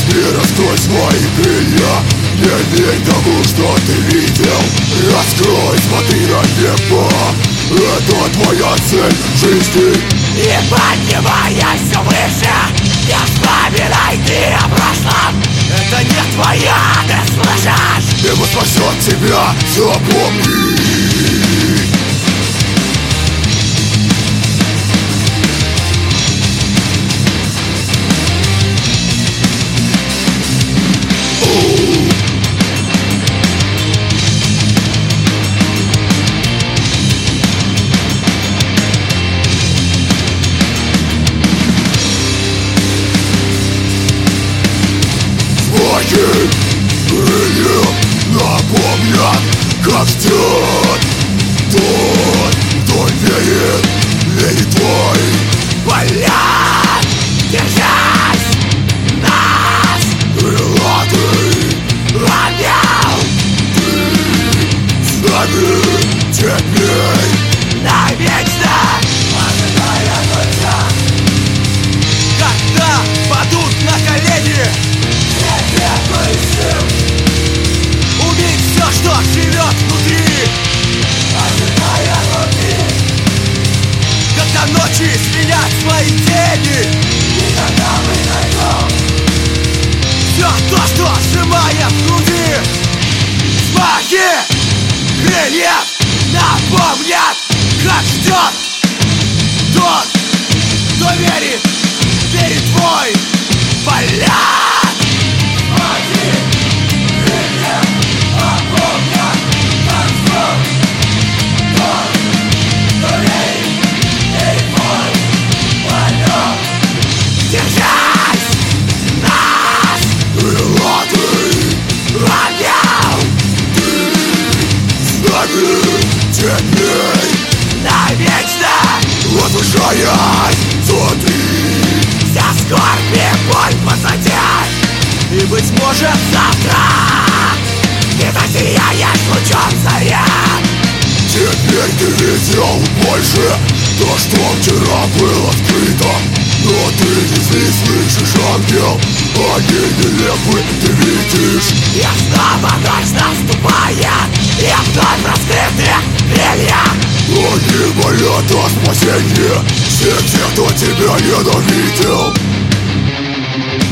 И раскрой свои крылья, не верь тому, что ты видел. Раскрой, смотри на небо, это твоя цель жизни. И поднимаясь все выше, не вспоминай ты о прошлом. Это не твоя, ты слышишь? Небо спасет тебя, запомни. Крылья напомнят, как ждет тот, кто верит, верит твой полет. Держись нас, крылатый ангел. Ты с нами теперь навечно. Ожидая только, когда падут на колени. Убить все, что живет внутри. Ожидая внутри. Когда ночи сменят свои тени. И тогда мы найдем все то, что сжимает в груди. Взмахи крыльев напомнят, как ждет тот, кто верит, верит твой полет. Держись нас, крылатый ангел. Ты с нами теперь Навечно. возвышаясь, смотри. Вся скорбь и боль позади. И быть может завтра ты засияешь лучом заря. Теперь ты видел больше то, что вчера было скрыто. Но ты не слышишь, ангел, они нелепы, ты видишь. И снова ночь наступает, и вновь раскрыты крылья. Они молят о спасении всех тех, кто тебя ненавидел.